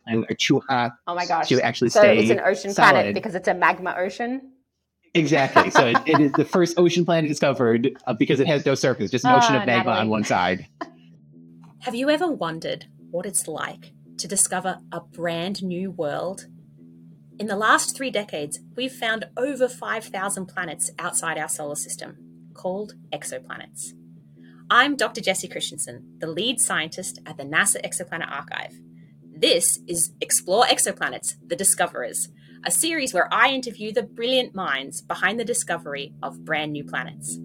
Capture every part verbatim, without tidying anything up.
exoplanets are too hot oh my gosh. to actually so stay it's an ocean solid. planet because it's a magma ocean? Exactly. So it, it is the first ocean planet discovered uh, because it has no surface, just an ocean Ah, of magma Natalie. on one side. Have you ever wondered what it's like to discover a brand new world? In the last three decades, we've found over five thousand planets outside our solar system, called exoplanets. I'm Doctor Jessie Christensen, the lead scientist at the NASA Exoplanet Archive. This is Explore Exoplanets, The Discoverers, a series where I interview the brilliant minds behind the discovery of brand new planets.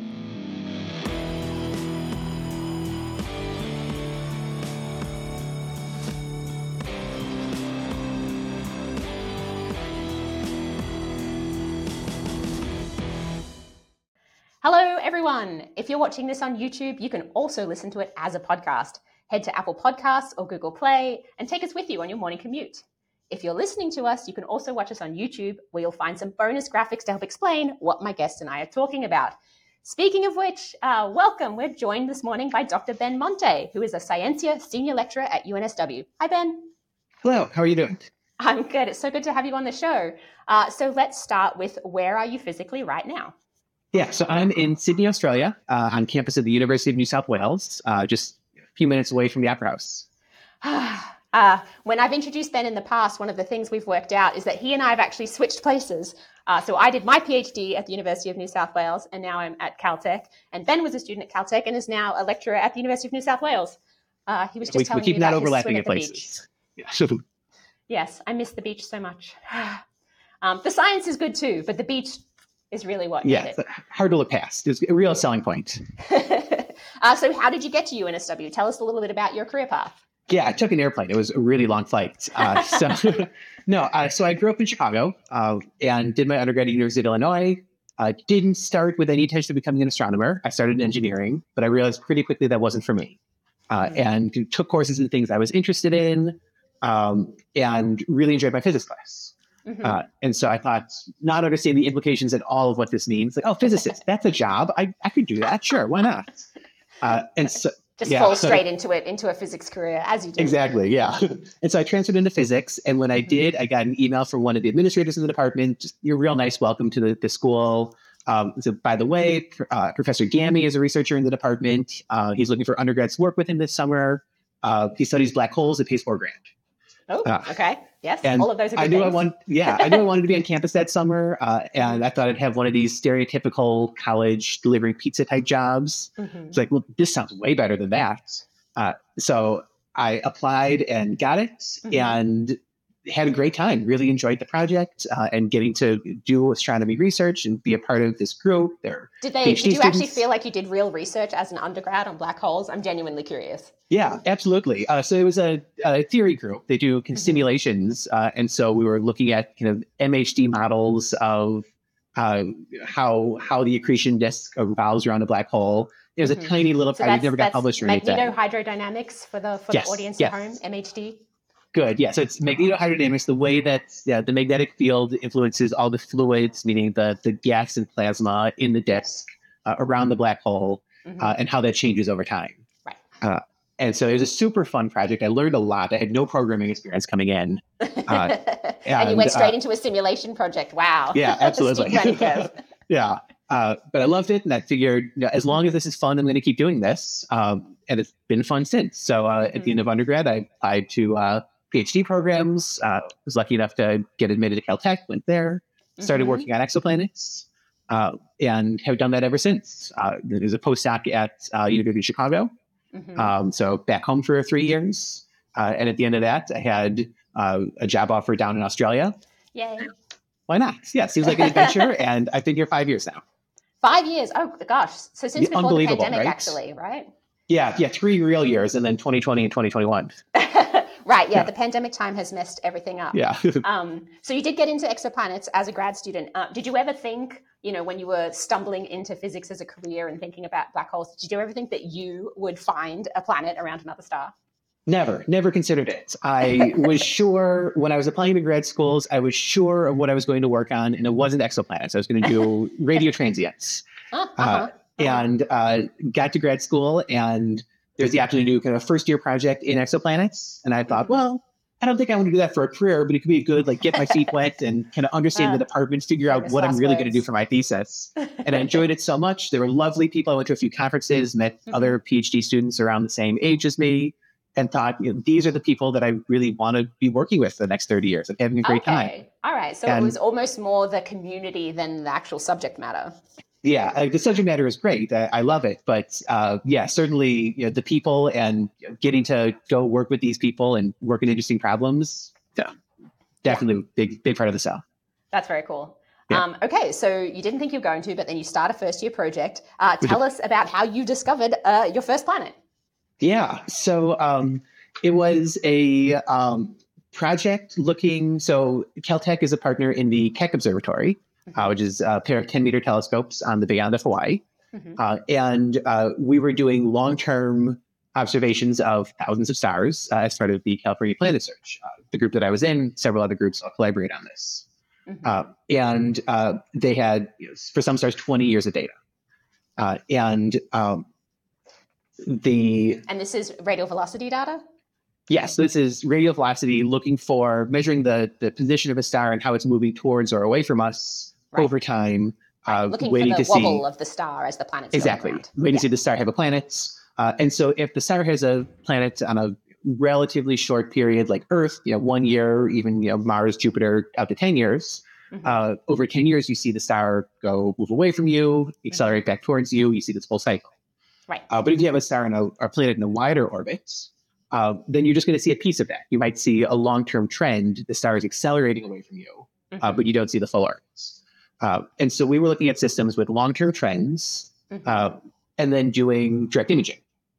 Hello, everyone. If you're watching this on YouTube, you can also listen to it as a podcast. Head to Apple Podcasts or Google Play and take us with you on your morning commute. If you're listening to us, you can also watch us on YouTube, where you'll find some bonus graphics to help explain what my guest and I are talking about. Speaking of which, uh, welcome. We're joined this morning by Doctor Ben Monte, who is a Scientia Senior Lecturer at U N S W. Hi, Ben. Hello, how are you doing? I'm good. It's so good to have you on the show. Uh, so let's start with, where are you physically right now? Yeah, so I'm in Sydney, Australia, uh, on campus of the University of New South Wales, uh, just a few minutes away from the Opera House. uh, when I've introduced Ben in the past, one of the things we've worked out is that he and I have actually switched places. Uh, so I did my PhD at the University of New South Wales, and now I'm at Caltech. And Ben was a student at Caltech and is now a lecturer at the University of New South Wales. Uh, he was just we, telling we keep me not about overlapping his swim in at the beach. places. Yeah. Yes, I miss the beach so much. um, the science is good too, but the beach is really what yeah, made it. Hard to look past. It's a real selling point. uh, so how did you get to U N S W? Tell us a little bit about your career path. Yeah, I took an airplane. It was a really long flight. Uh, so no, uh, so I grew up in Chicago uh, and did my undergrad at University of Illinois. I uh, didn't start with any intention of becoming an astronomer. I started in engineering, but I realized pretty quickly that wasn't for me. Uh, mm-hmm. And took courses in things I was interested in um, and really enjoyed my physics class. Mm-hmm. Uh, and so I thought, not understanding the implications at all of what this means, like, oh, physicist, that's a job. I, I could do that. Sure, why not? Uh, and so just yeah, fall so, straight into it, into a physics career, as you do. Exactly, yeah. And so I transferred into physics. And when I did, I got an email from one of the administrators in the department, just your real nice welcome to the, the school. Um, so by the way, uh, Professor Gammy is a researcher in the department. Uh, he's looking for undergrads to work with him this summer. Uh, he studies black holes at pays four grand. Oh, uh, okay. Yes, and all of those are good I knew things. I wanted, yeah, I knew I wanted to be on campus that summer, uh, and I thought I'd have one of these stereotypical college delivering pizza type jobs. Mm-hmm. It's like, well, this sounds way better than that. Uh, so I applied and got it, mm-hmm. and had a great time. Really enjoyed the project uh, and getting to do astronomy research and be a part of this group. There, did they? Did you students. actually feel like you did real research as an undergrad on black holes? I'm genuinely curious. Yeah, absolutely. Uh, so it was a, a theory group. They do mm-hmm. simulations, uh, and so we were looking at kind of M H D models of uh, how how the accretion disk revolves around a black hole. It was mm-hmm. a tiny little project, never got published or anything. Magnetohydrodynamics for the for yes. the audience yes. at home. M H D. Good. Yeah. So it's magnetohydrodynamics, the way that yeah, the magnetic field influences all the fluids, meaning the, the gas and plasma in the disk uh, around the black hole, mm-hmm. uh, and how that changes over time. Right. Uh, and so it was a super fun project. I learned a lot. I had no programming experience coming in. Uh, and, and you went straight uh, into a simulation project. Wow. Yeah, absolutely. yeah. Uh, but I loved it. And I figured, you know, as long as this is fun, I'm going to keep doing this. Um, and it's been fun since. So uh, mm-hmm. at the end of undergrad, I applied to uh, PhD programs. Uh, was lucky enough to get admitted to Caltech, went there, started mm-hmm. working on exoplanets, uh, and have done that ever since. Uh, there's a postdoc at uh, University of Chicago. Mm-hmm. Um, so back home for three years. Uh, and at the end of that, I had uh, a job offer down in Australia. Yay. Why not? Yeah, seems like an adventure. And I've been here five years now. Five years. Oh, gosh. So since yeah, before the pandemic, right? actually, right? Yeah, yeah, three real years, and then twenty twenty and twenty twenty-one. Right, yeah, yeah, the pandemic time has messed everything up. Yeah. um, so you did get into exoplanets as a grad student. Uh, did you ever think, you know, when you were stumbling into physics as a career and thinking about black holes, did you ever think that you would find a planet around another star? Never, never considered it. I was sure when I was applying to grad schools, I was sure of what I was going to work on, and it wasn't exoplanets. I was going to do radio transients. Uh-huh. Uh, and uh, got to grad school, and there's the opportunity to do kind of a first year project in exoplanets. And I thought, well, I don't think I want to do that for a career, but it could be a good, like, get my feet wet and kind of understand uh, the department, figure out what I'm really going to do for my thesis. And I enjoyed it so much. There were lovely people. I went to a few conferences, met mm-hmm. other PhD students around the same age as me, and thought, you know, these are the people that I really want to be working with for the next thirty years. I'm having a great okay. time. All right. So and, it was almost more the community than the actual subject matter. Yeah, uh, the subject matter is great. I, I love it. But uh, yeah, certainly, you know, the people and you know, getting to go work with these people and work on interesting problems, yeah, definitely yeah. big, big part of the sell. That's very cool. Yeah. Um, okay, so you didn't think you were going to, but then you start a first year project. Uh, tell us about how you discovered uh, your first planet. Yeah, so um, it was a um, project looking, so Caltech is a partner in the Keck Observatory, mm-hmm. uh, which is a pair of ten meter telescopes on the Big Island of Hawaii. Mm-hmm. Uh, and uh, we were doing long-term observations of thousands of stars uh, as part of the California Planet Search. Uh, the group that I was in, several other groups all collaborate on this. Mm-hmm. Uh, and uh, they had, you know, for some stars, twenty years of data. Uh, and um, the... And this is radial velocity data? Yes, this is radial velocity, looking for, measuring the, the position of a star and how it's moving towards or away from us right. over time. Right. Uh, looking waiting for the to wobble see, of the star as the planet's exactly, going around. waiting yeah. to see the star have a planet. Uh, and so if the star has a planet on a relatively short period, like Earth, you know, one year, even, you know, Mars, Jupiter, out to ten years, mm-hmm. uh, over ten years, you see the star go move away from you, accelerate mm-hmm. back towards you, you see this full cycle. Right. Uh, but if you have a star in a, a planet in a wider orbit, uh, then you're just going to see a piece of that. You might see a long-term trend. The star is accelerating away from you, mm-hmm. uh, but you don't see the full orbits. Uh, and so we were looking at systems with long-term trends, mm-hmm. uh, and then doing direct imaging.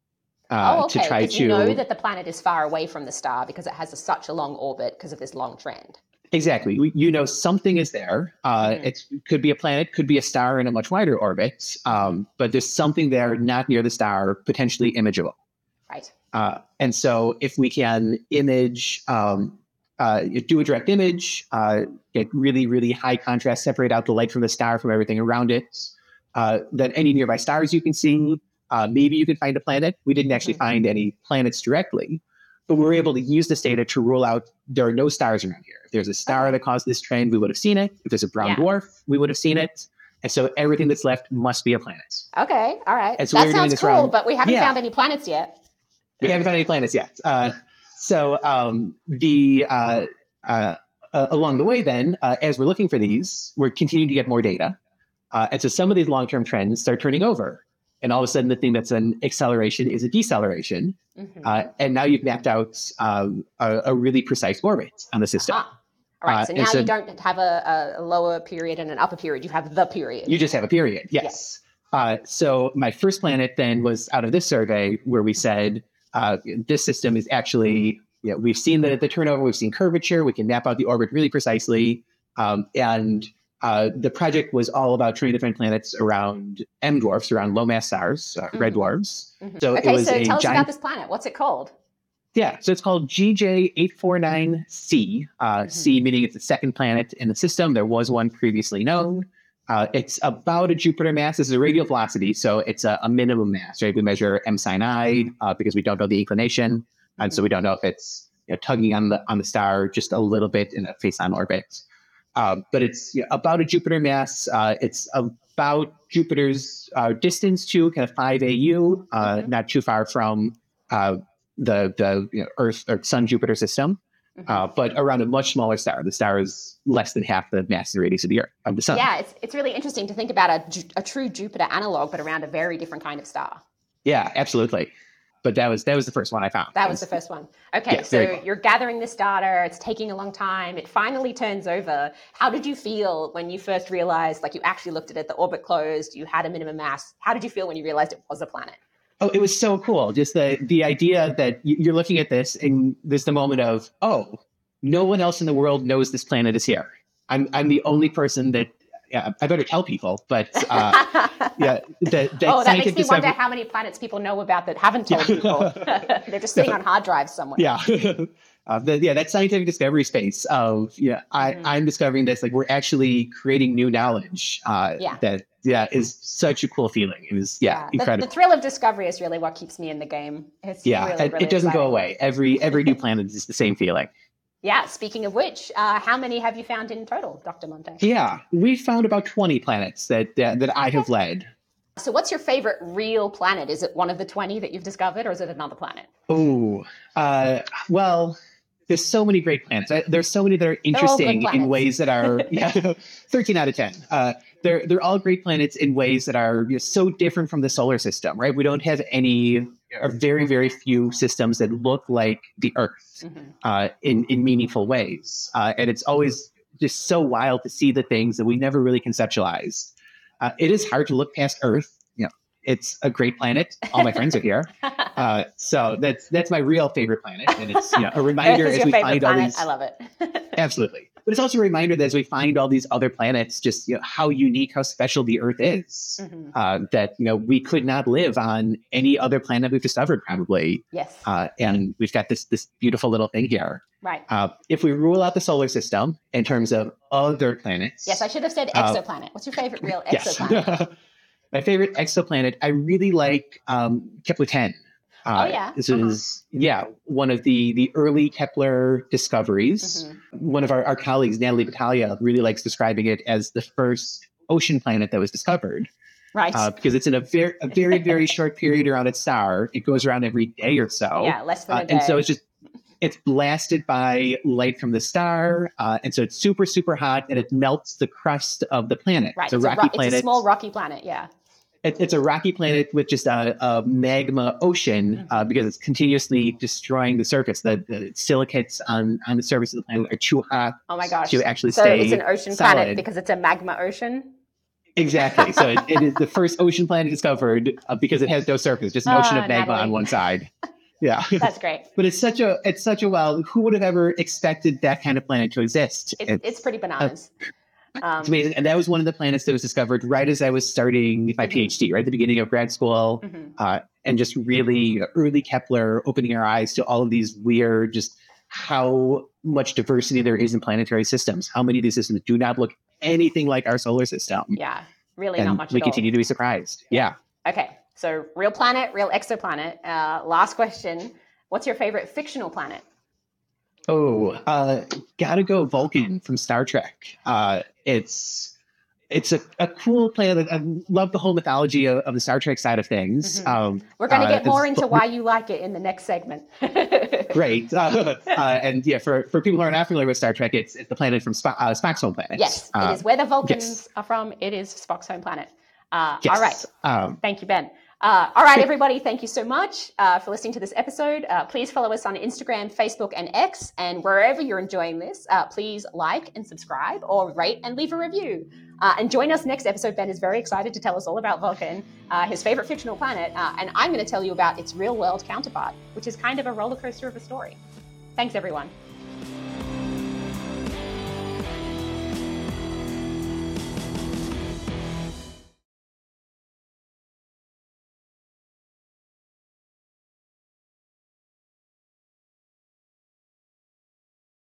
Uh, oh, okay. To try because to you know that the planet is far away from the star because it has a, such a long orbit because of this long trend. Exactly. We, you know, something is there. Uh, mm-hmm. It could be a planet, could be a star in a much wider orbit, um, but there's something there not near the star, potentially imageable. Right. Uh, and so if we can image, um, uh, do a direct image, uh, get really, really high contrast, separate out the light from the star from everything around it, uh, then any nearby stars you can see, uh, maybe you can find a planet. We didn't actually mm-hmm. find any planets directly, but we were able to use this data to rule out there are no stars around here. If there's a star that caused this trend, we would have seen it. If there's a brown yeah. dwarf, we would have seen it. And so everything that's left must be a planet. Okay, all right. So that we sounds cool, around, but we haven't yeah. found any planets yet. We haven't found any planets yet. Uh, so um, the uh, uh, uh, along the way then, uh, as we're looking for these, we're continuing to get more data. Uh, and so some of these long-term trends start turning over. And all of a sudden, the thing that's an acceleration is a deceleration. Mm-hmm. Uh, and now you've mapped out um, a, a really precise orbit on the system. Ah. All right, so uh, now so you don't have a, a lower period and an upper period. You have the period. You just have a period, yes. yes. Uh, so my first planet then was out of this survey where we said, uh, this system is actually, you know, we've seen the, the turnover, we've seen curvature, we can map out the orbit really precisely. Um, and uh, the project was all about trying to find planets around M dwarfs, around low mass stars, uh, mm-hmm. red dwarfs. Mm-hmm. So okay, it was so a tell giant... us about this planet. What's it called? Yeah, so it's called G J eight forty-nine C, uh, mm-hmm. C meaning it's the second planet in the system. There was one previously known. Uh, it's about a Jupiter mass. This is a radial velocity, so it's a, a minimum mass, right? We measure M sin I uh, because we don't know the inclination, and so we don't know if it's, you know, tugging on the on the star just a little bit in a face-on orbit. Uh, but it's, you know, about a Jupiter mass. Uh, it's about Jupiter's uh, distance to kind of five A U, uh, mm-hmm. not too far from uh, the the you know, Earth or Sun Jupiter system, mm-hmm. uh, but around a much smaller star. The star is less than half the mass and radius of the Earth of the Sun. Yeah, it's it's really interesting to think about a, a true Jupiter analog, but around a very different kind of star. Yeah, absolutely. But that was that was the first one I found. That was the first one. Okay, yeah, so cool. You're gathering this data. It's taking a long time. It finally turns over. How did you feel when you first realized, like, you actually looked at it, the orbit closed, you had a minimum mass? How did you feel when you realized it was a planet? Oh, it was so cool. Just the the idea that you're looking at this and there's the moment of, oh, no one else in the world knows this planet is here. I'm I'm the only person that, yeah, I better tell people, but uh, yeah. That, that oh, that makes me discovery... wonder how many planets people know about that haven't told yeah. people. They're just sitting on hard drives somewhere. Yeah. Uh, the, yeah, that scientific discovery space of, yeah, I, mm-hmm. I'm discovering this, like, we're actually creating new knowledge uh, yeah. that, yeah, is such a cool feeling. It was, yeah, yeah. incredible. The, the thrill of discovery is really what keeps me in the game. It's yeah, really, it, really it doesn't exciting. go away. Every every new planet is the same feeling. Yeah, speaking of which, uh, how many have you found in total, Doctor Monte? Yeah, we found about twenty planets that that, that I have led. So what's your favorite real planet? Is it one of the twenty that you've discovered, or is it another planet? Oh, uh, well, there's so many great planets. I, there's so many that are interesting in ways that are, yeah, thirteen out of ten. Uh, they're, they're all great planets in ways that are you know, so different from the solar system, right? We don't have any, or very, very few systems that look like the Earth mm-hmm. uh, in, in meaningful ways. Uh, and it's always just so wild to see the things that we never really conceptualized. Uh, it is hard to look past Earth. You know, it's a great planet. All my friends are here. Uh, so that's that's my real favorite planet. And it's you know, a reminder as we find planet. all these. I love it. Absolutely. But it's also a reminder that as we find all these other planets, just you know, how unique, how special the Earth is. Mm-hmm. Uh, that you know we could not live on any other planet we've discovered, probably. Yes. Uh, and we've got this this beautiful little thing here. Right. Uh, if we rule out the solar system in terms of other planets. Yes, I should have said exoplanet. Uh, What's your favorite real exoplanet? Yes. My favorite exoplanet, I really like um, Kepler ten. Uh, oh, yeah. This uh-huh. is, yeah, one of the, the early Kepler discoveries. Mm-hmm. One of our, our colleagues, Natalie Battaglia, really likes describing it as the first ocean planet that was discovered. Right. Uh, because it's in a very, a very, very short period around its star. It goes around every day or so. Yeah, less than a uh, day. And so it's just, it's blasted by light from the star. Uh, and so it's super, super hot, and it melts the crust of the planet. Right. It's a it's rocky a ro- planet. It's a small rocky planet, yeah. It, it's a rocky planet with just a, a magma ocean uh, because it's continuously destroying the surface. The, the silicates on, on the surface of the planet are too hot oh my gosh. to actually so stay it's an ocean solid. planet because it's a magma ocean? Exactly. So it, it is the first ocean planet discovered uh, because it has no surface, just an uh, ocean of magma Natalie. on one side. Yeah. That's great. But it's such a, it's such a wild, who would have ever expected that kind of planet to exist? It's, it's, it's pretty bananas. Uh, Um, it's amazing. And that was one of the planets that was discovered right as I was starting my mm-hmm. PhD, right at the beginning of grad school. Mm-hmm. Uh, and just really early Kepler opening our eyes to all of these weird, just how much diversity there is in planetary systems. How many of these systems do not look anything like our solar system. Yeah, really and not much we at all. continue to be surprised. Yeah. Okay, so real planet, real exoplanet. Uh, last question. What's your favorite fictional planet? Oh, uh, gotta go Vulcan from Star Trek. Uh, it's it's a, a cool planet. I love the whole mythology of, of the Star Trek side of things. Mm-hmm. Um, We're going to uh, get more into why you like it in the next segment. Great. Uh, uh, and yeah, for, for people who are not familiar with Star Trek, it's, it's the planet from Sp- uh, Spock's home planet. Yes, uh, it is where the Vulcans yes. are from. It is Spock's home planet. Uh, yes. All right. Um, Thank you, Ben. Uh, all right, everybody, thank you so much uh, for listening to this episode. Uh, please follow us on Instagram, Facebook, and X. And wherever you're enjoying this, uh, please like and subscribe or rate and leave a review. Uh, and join us next episode. Ben is very excited to tell us all about Vulcan, uh, his favorite fictional planet. Uh, and I'm going to tell you about its real-world counterpart, which is kind of a roller coaster of a story. Thanks, everyone.